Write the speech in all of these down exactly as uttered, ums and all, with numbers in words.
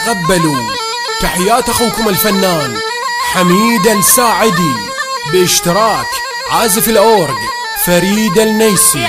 تقبلوا تحيات أخوكم الفنان حميد الساعدي باشتراك عازف الأورج فريد النيسي.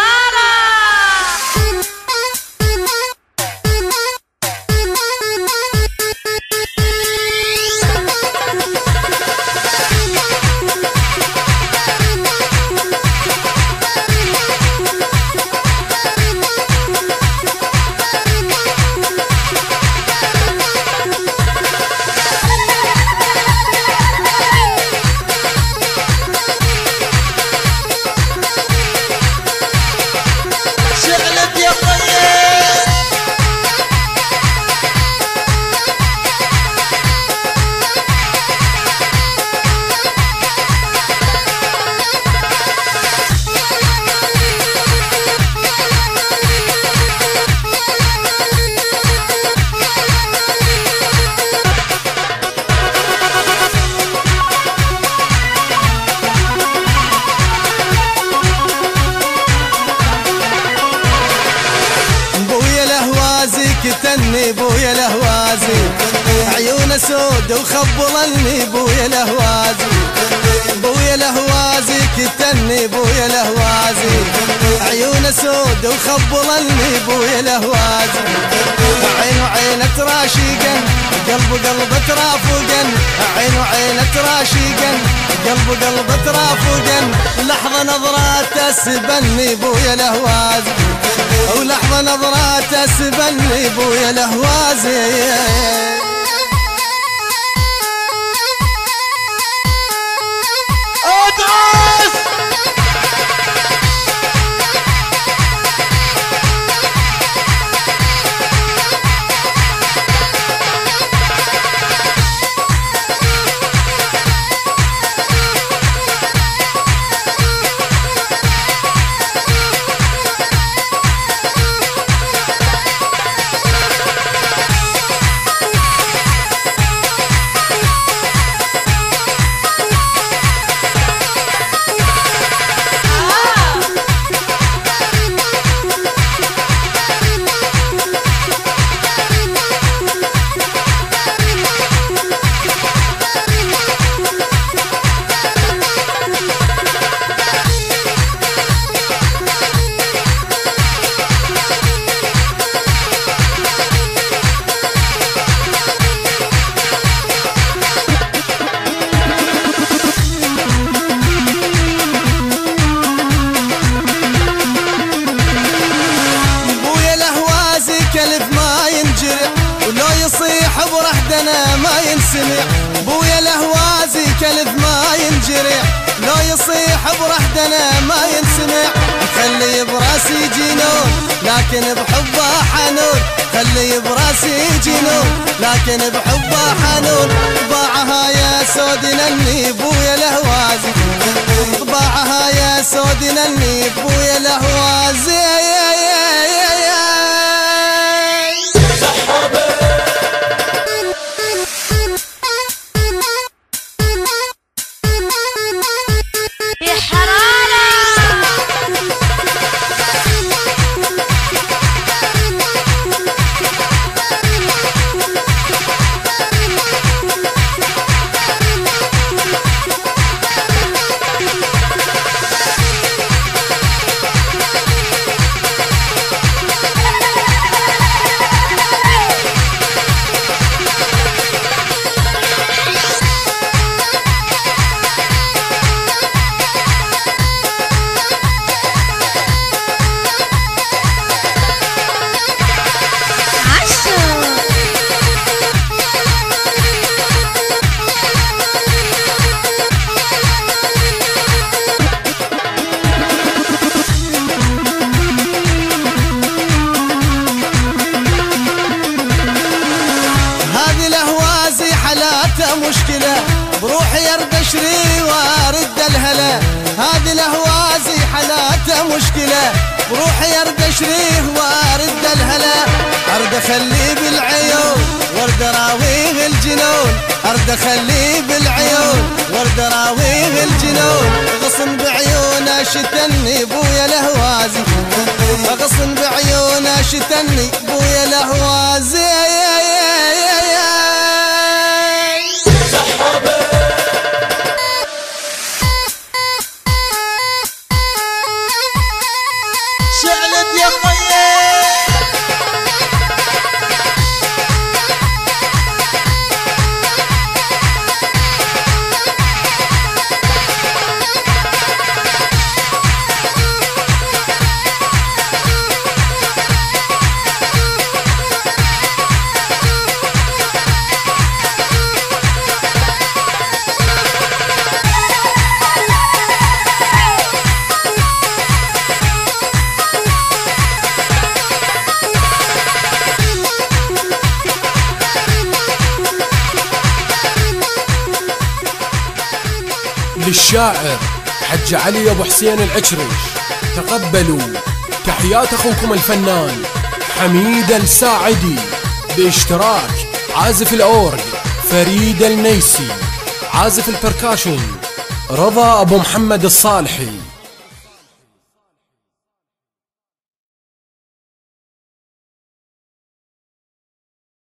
كتني بويا الهوازي عيونه سود وخبلني بويا الهوازي بويا الهوازي كتني بويا الهوازي عيونه سود وخبلني بويا الهوازي عين وعين تراشقا قلب قلب ترافقا عين وعين تراشقا قلب قلب ترافقا لحظة نظرات تسبني بويا الهوازي ولحظة نظرات تسبني بويا الهوازي يصيح برحدنا ما ينسمع بويا الهوازي كلب ما ينجرع لو يصيح برحدنا ما ينسمع خلي براسي جنون لكن بحبه حنون خلي براسي جنون لكن بحبه حنون طباعها يا سود نني بويا الهوازي طباعها يا سود نني بويا الهوازي يا يا يا يا مشكلة بروحي ارد اشري وارد الهلا هذه الهوازي حالاته مشكلة بروحي ارد اشريه وارد الهلا ارد اخليه بالعيون وارد اراويه الجنون ارد اخليه بالعيون وارد اراويه الجنون غصن بعيونه شتني بويا الهوازي غصن بعيونه شتني بويا الهوازي يا يا يا الشاعر حج علي ابو حسين العكرش. تقبلوا تحيات اخوكم الفنان حميد الساعدي باشتراك عازف الاورج فريد النيسي، عازف البركاشن رضا ابو محمد الصالحي.